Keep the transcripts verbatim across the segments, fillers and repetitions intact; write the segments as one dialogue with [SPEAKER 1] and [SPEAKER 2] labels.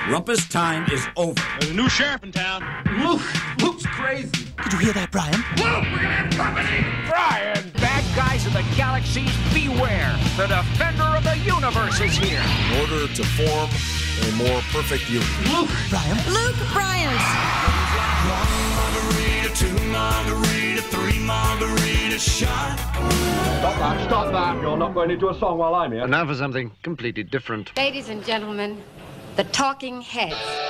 [SPEAKER 1] Rumpus time is over.
[SPEAKER 2] There's a new sheriff in town.
[SPEAKER 1] Luke! Luke's crazy.
[SPEAKER 3] Did you hear that, Brian?
[SPEAKER 1] Luke, we're gonna have company!
[SPEAKER 2] Brian!
[SPEAKER 4] Bad guys of the galaxies, beware! The defender of the universe is here!
[SPEAKER 5] In order to form a more perfect union.
[SPEAKER 1] Luke!
[SPEAKER 3] Brian?
[SPEAKER 6] Luke Bryant!
[SPEAKER 7] One margarita, two margarita, three margarita shot.
[SPEAKER 8] Stop that, stop that. You're not going into a song while I'm here.
[SPEAKER 9] And now for something completely different.
[SPEAKER 10] Ladies and gentlemen, the Talking Heads.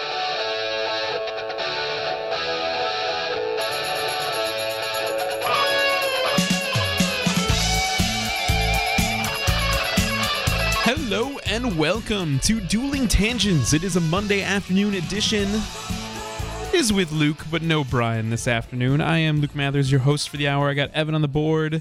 [SPEAKER 11] Hello and welcome to Dueling Tangents. It is a Monday afternoon edition. It is with Luke, but no Brian this afternoon. I am Luke Mathers, your host for the hour. I got Evan on the board.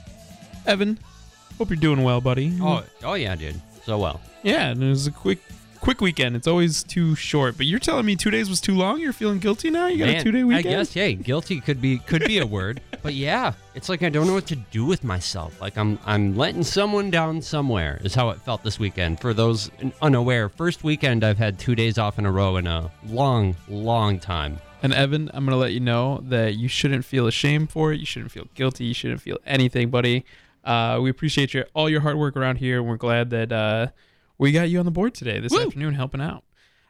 [SPEAKER 11] Evan, hope you're doing well, buddy.
[SPEAKER 12] Oh, oh yeah, dude. So well.
[SPEAKER 11] Yeah, and it was a quick quick weekend. It's always too short, but you're telling me two days was too long? You're feeling guilty now? You got
[SPEAKER 12] Man,
[SPEAKER 11] a two-day weekend?
[SPEAKER 12] I guess, hey, guilty could be could be a word. But yeah, it's like I don't know what to do with myself. Like I'm I'm letting someone down somewhere is how it felt this weekend. For those unaware, first weekend I've had two days off in a row in a long, long time.
[SPEAKER 11] And Evan, I'm going to let you know that you shouldn't feel ashamed for it. You shouldn't feel guilty. You shouldn't feel anything, buddy. Uh, we appreciate your all your hard work around here, and we're glad that uh, we got you on the board today, this Woo! afternoon, helping out.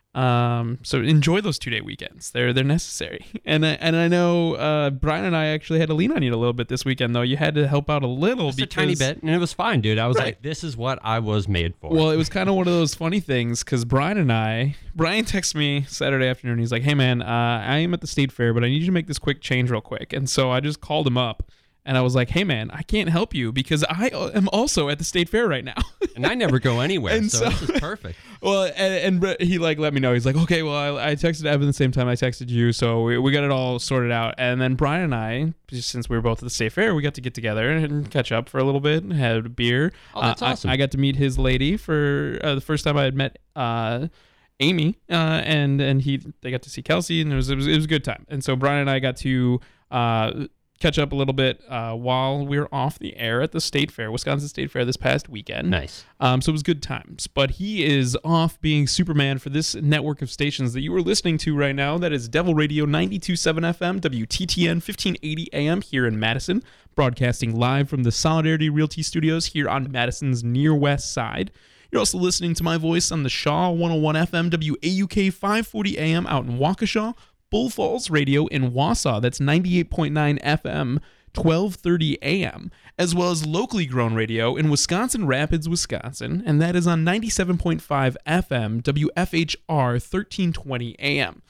[SPEAKER 11] Um, so enjoy those two-day weekends. They're they're necessary. And I, and I know uh, Brian and I actually had to lean on you a little bit this weekend, though. You had to help out a little.
[SPEAKER 12] Just
[SPEAKER 11] because,
[SPEAKER 12] a tiny bit, and it was fine, dude. I was
[SPEAKER 11] right.
[SPEAKER 12] like, this is what I was made for.
[SPEAKER 11] Well, it was kind of one of those funny things, because Brian and I, Brian texted me Saturday afternoon. He's like, hey, man, uh, I am at the state fair, but I need you to make this quick change real quick. And so I just called him up. And I was like, hey, man, I can't help you because I am also at the state fair right now.
[SPEAKER 12] And I never go anywhere,
[SPEAKER 11] and
[SPEAKER 12] so, so this is perfect.
[SPEAKER 11] Well, and, and he like let me know. He's like, okay, well, I, I texted Evan the same time I texted you, so we, we got it all sorted out. And then Brian and I, since we were both at the state fair, we got to get together and catch up for a little bit and had a beer.
[SPEAKER 12] Oh, that's
[SPEAKER 11] uh,
[SPEAKER 12] awesome.
[SPEAKER 11] I, I got to meet his lady for uh, the first time I had met uh, Amy, uh, and and he they got to see Kelsey, and it was, it was, it was a good time. And so Brian and I got to Uh, catch up a little bit uh, while we were off the air at the State Fair, Wisconsin State Fair this past weekend.
[SPEAKER 12] Nice.
[SPEAKER 11] Um, so it was good times. But he is off being Superman for this network of stations that you are listening to right now. That is Devil Radio ninety-two point seven F M, W T T N fifteen eighty A M here in Madison, broadcasting live from the Solidarity Realty Studios here on Madison's near west side. You're also listening to my voice on the Shaw one oh one F M, W A U K five forty A M out in Waukesha. Bull Falls Radio in Wausau, that's ninety-eight point nine F M, twelve thirty A M, as well as locally grown radio in Wisconsin Rapids, Wisconsin, and that is on ninety-seven point five F M, W F H R, thirteen twenty A M.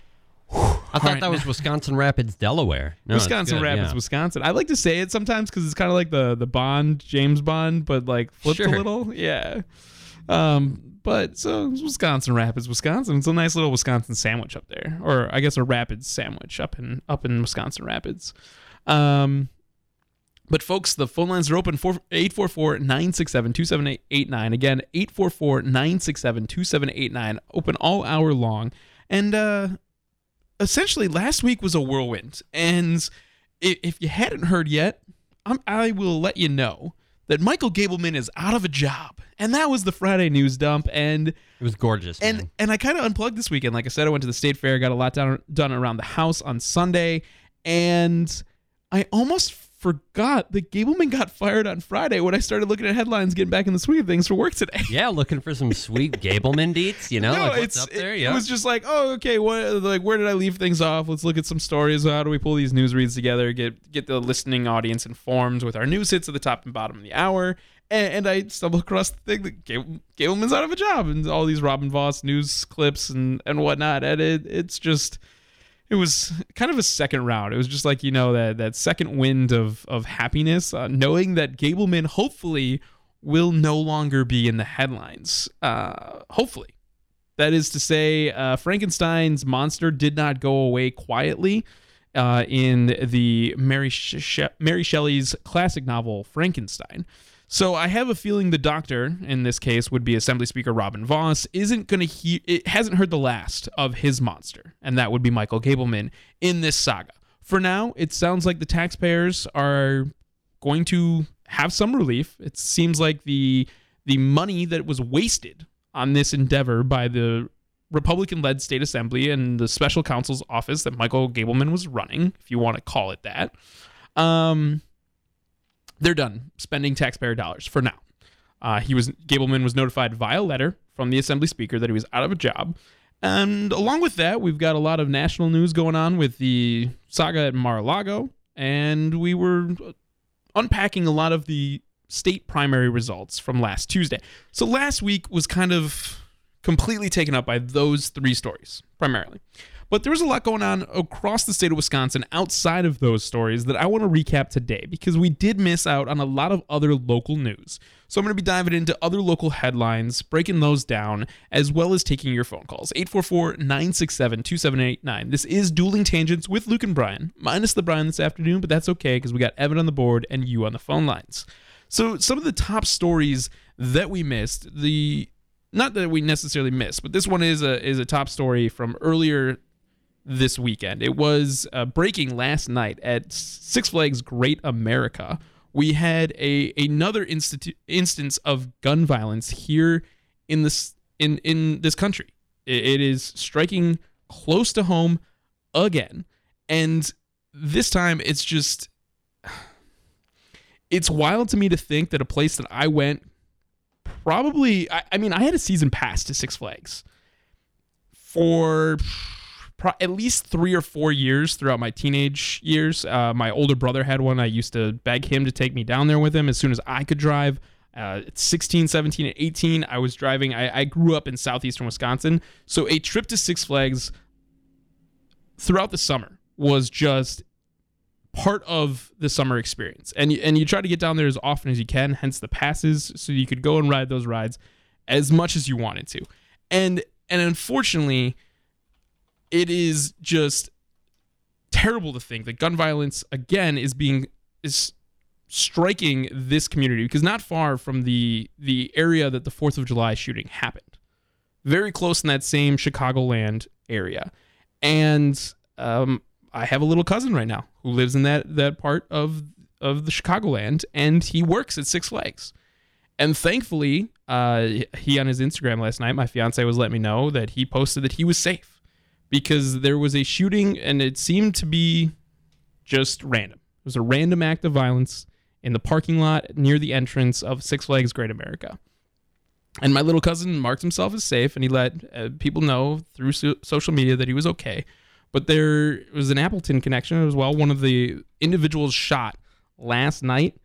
[SPEAKER 12] I thought right, that was Wisconsin Rapids, Delaware. No,
[SPEAKER 11] Wisconsin
[SPEAKER 12] good,
[SPEAKER 11] Rapids,
[SPEAKER 12] yeah.
[SPEAKER 11] Wisconsin. I like to say it sometimes because it's kind of like the, the Bond, James Bond, but like flipped
[SPEAKER 12] sure.
[SPEAKER 11] a little. Yeah. Um... But so it's Wisconsin Rapids, Wisconsin. It's a nice little Wisconsin sandwich up there, or I guess a Rapids sandwich up in up in Wisconsin Rapids. Um, but folks, the phone lines are open for eight four four, nine six seven, two seven eight nine. Again, eight four four, nine six seven, two seven eight nine. Open all hour long. And uh, essentially, last week was a whirlwind. And if you hadn't heard yet, I'm, I will let you know that Michael Gableman is out of a job. And that was the Friday news dump. And
[SPEAKER 12] it was gorgeous,
[SPEAKER 11] and
[SPEAKER 12] man.
[SPEAKER 11] And I kind of unplugged this weekend. Like I said, I went to the state fair, got a lot done, done around the house on Sunday. And I almost forgot that Gableman got fired on Friday when I started looking at headlines, getting back in the swing of things for work today.
[SPEAKER 12] Yeah, looking for some sweet Gableman deets, you know?
[SPEAKER 11] No,
[SPEAKER 12] like what's
[SPEAKER 11] it's,
[SPEAKER 12] up there?
[SPEAKER 11] It,
[SPEAKER 12] yeah.
[SPEAKER 11] it was just like, oh, okay, what, like, where did I leave things off? Let's look at some stories. How do we pull these news reads together, get get the listening audience informed with our news hits at the top and bottom of the hour? And, and I stumbled across the thing that Gable, Gableman's out of a job, and all these Robin Voss news clips and, and whatnot. And it, it's just... It was kind of a second round. It was just like, you know, that, that second wind of, of happiness, uh, knowing that Gableman hopefully will no longer be in the headlines. Uh, hopefully. That is to say, uh, Frankenstein's monster did not go away quietly uh, in the Mary, Sh- Mary Shelley's classic novel, Frankenstein. So I have a feeling the doctor, in this case would be Assembly Speaker Robin Voss, isn't going to hear, it hasn't heard the last of his monster, and that would be Michael Gableman in this saga. For now, it sounds like the taxpayers are going to have some relief. It seems like the the money that was wasted on this endeavor by the Republican-led state assembly and the special counsel's office that Michael Gableman was running, if you want to call it that, um, they're done spending taxpayer dollars for now. Uh, he was Gableman was notified via letter from the Assembly Speaker that he was out of a job. And along with that, we've got a lot of national news going on with the saga at Mar-a-Lago, and we were unpacking a lot of the state primary results from last Tuesday. So last week was kind of completely taken up by those three stories, primarily. But there was a lot going on across the state of Wisconsin outside of those stories that I want to recap today because we did miss out on a lot of other local news. So I'm going to be diving into other local headlines, breaking those down, as well as taking your phone calls. eight four four, nine six seven, two seven eight nine. This is Dueling Tangents with Luke and Brian, minus the Brian this afternoon, but that's okay because we got Evan on the board and you on the phone lines. So some of the top stories that we missed, the not that we necessarily missed, but this one is a is a top story from earlier this weekend. It was uh, breaking last night at Six Flags Great America. We had a another institu- instance of gun violence here in this in in this country. It, it is striking close to home again, and this time it's just it's wild to me to think that a place that I went probably I, I mean I had a season pass to Six Flags for Pro- at least three or four years throughout my teenage years. Uh, my older brother had one. I used to beg him to take me down there with him as soon as I could drive. Uh, at sixteen, seventeen, and eighteen, I was driving. I, I grew up in southeastern Wisconsin, so a trip to Six Flags throughout the summer was just part of the summer experience. And, and you try to get down there as often as you can, hence the passes, so you could go and ride those rides as much as you wanted to. And and unfortunately, it is just terrible to think that gun violence again is being is striking this community because not far from the the area that the fourth of July shooting happened, very close in that same Chicagoland area. And um, I have a little cousin right now who lives in that that part of of the Chicagoland, and he works at Six Flags. And thankfully, uh, he on his Instagram last night, my fiance was letting me know that he posted that he was safe. Because there was a shooting, and it seemed to be just random. It was a random act of violence in the parking lot near the entrance of Six Flags Great America. And my little cousin marked himself as safe, and he let uh, people know through so- social media that he was okay. But there was an Appleton connection as well. One of the individuals shot last night,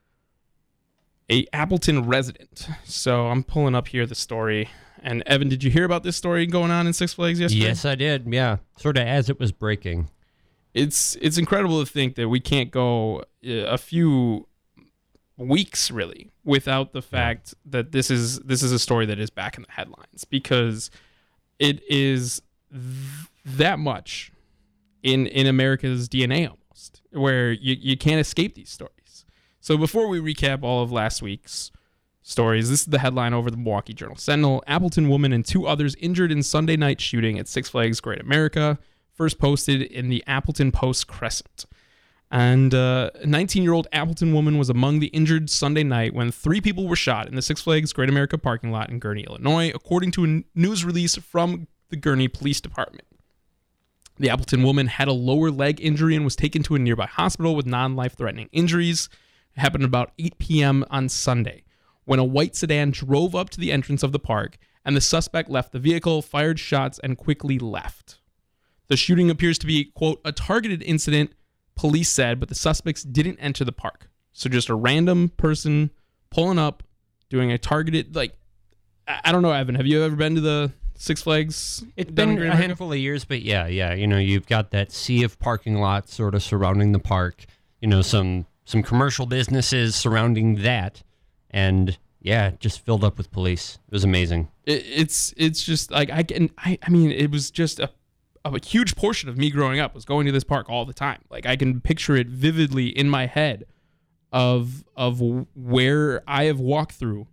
[SPEAKER 11] a Appleton resident. So I'm pulling up here the story. And Evan, did you hear about this story going on in Six Flags yesterday?
[SPEAKER 12] Yes, I did. Yeah, sort of as it was breaking.
[SPEAKER 11] It's it's incredible to think that we can't go a few weeks really without the fact that this is this is a story that is back in the headlines because it is th- that much in in America's D N A almost, where you, you can't escape these stories. So before we recap all of last week's stories, this is the headline over the Milwaukee Journal Sentinel. Appleton woman and two others injured in Sunday night shooting at Six Flags Great America. First posted in the Appleton Post-Crescent. And uh, a nineteen-year-old Appleton woman was among the injured Sunday night when three people were shot in the Six Flags Great America parking lot in Gurnee, Illinois, according to a news release from the Gurnee Police Department. The Appleton woman had a lower leg injury and was taken to a nearby hospital with non-life-threatening injuries. It happened about eight p.m. on Sunday, when a white sedan drove up to the entrance of the park, and the suspect left the vehicle, fired shots, and quickly left. The shooting appears to be, quote, a targeted incident, police said, but the suspects didn't enter the park. So just a random person pulling up, doing a targeted, like, I don't know, Evan, have you ever been to the Six Flags?
[SPEAKER 12] It's been a handful of years, but yeah, yeah, you know, you've got that sea of parking lots sort of surrounding the park, you know, some some commercial businesses surrounding that. And yeah, just filled up with police. It was amazing.
[SPEAKER 11] It, it's it's just like I can I, I mean it was just a, a huge portion of me growing up was going to this park all the time. Like I can picture it vividly in my head of of where I have walked through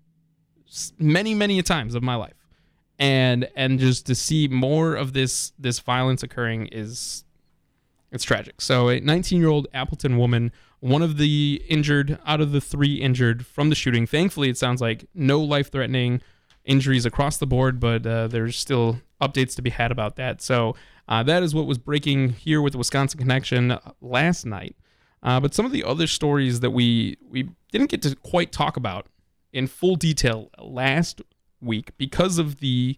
[SPEAKER 11] many many times of my life, and and just to see more of this this violence occurring is it's tragic. So a nineteen-year-old Appleton woman, one of the injured out of the three injured from the shooting. Thankfully, it sounds like no life-threatening injuries across the board, but uh, there's still updates to be had about that. So uh, that is what was breaking here with the Wisconsin Connection last night. Uh, but some of the other stories that we we didn't get to quite talk about in full detail last week because of the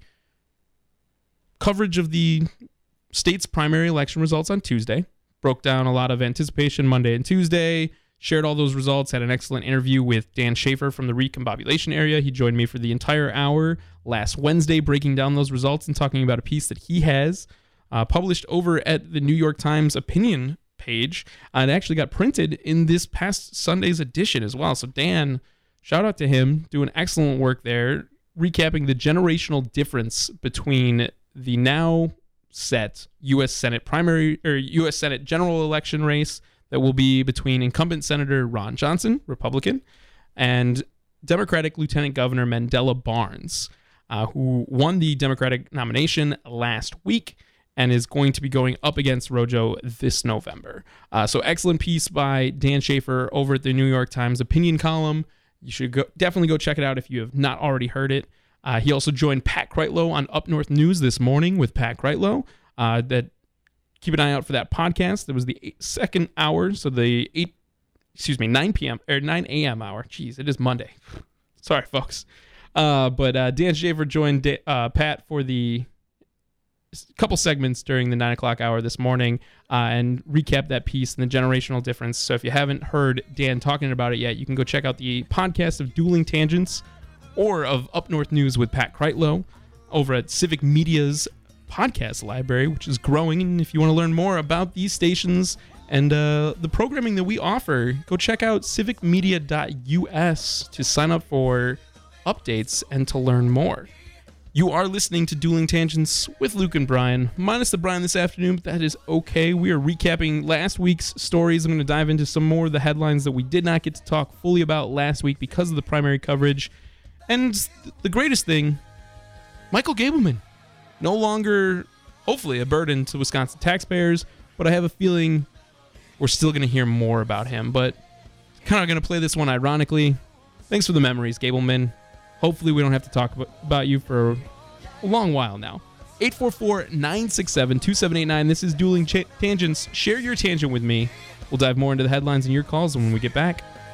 [SPEAKER 11] coverage of the state's primary election results on Tuesday. Broke down a lot of anticipation Monday and Tuesday, shared all those results, had an excellent interview with Dan Schaefer from the Recombobulation area. He joined me for the entire hour last Wednesday, breaking down those results and talking about a piece that he has uh, published over at the New York Times opinion page. Uh, it actually got printed in this past Sunday's edition as well. So Dan, shout out to him, doing excellent work there, recapping the generational difference between the now set U S Senate primary or U S Senate general election race that will be between incumbent Senator Ron Johnson, Republican, and Democratic Lieutenant Governor Mandela Barnes, uh, who won the Democratic nomination last week and is going to be going up against Rojo this November. Uh, so excellent piece by Dan Schaefer over at the New York Times opinion column. You should go, definitely go check it out if you have not already heard it. Uh, he also joined Pat Kreitlow on Up North News this morning with Pat Kreitlow. Uh, that keep an eye out for that podcast. It was the eight, second hour, so the eight, excuse me, nine p.m. or nine a.m. hour. Jeez, it is Monday. Sorry, folks. Uh, but uh, Dan Schaefer joined uh, Pat for the couple segments during the nine o'clock hour this morning uh, and recap that piece and the generational difference. So if you haven't heard Dan talking about it yet, you can go check out the podcast of Dueling Tangents or of Up North News with Pat Kreitlow over at Civic Media's podcast library, which is growing. And if you want to learn more about these stations and uh, the programming that we offer, go check out civic media dot u s to sign up for updates and to learn more. You are listening to Dueling Tangents with Luke and Brian, minus the Brian this afternoon, but that is okay. We are recapping last week's stories. I'm going to dive into some more of the headlines that we did not get to talk fully about last week because of the primary coverage. And the greatest thing, Michael Gableman, no longer, hopefully, a burden to Wisconsin taxpayers, but I have a feeling we're still going to hear more about him. But kind of going to play this one ironically. Thanks for the memories, Gableman. Hopefully we don't have to talk about you for a long while now. eight four four, nine six seven, two seven eight nine. This is Dueling Ch- Tangents. Share your tangent with me. We'll dive more into the headlines and your calls when we get back.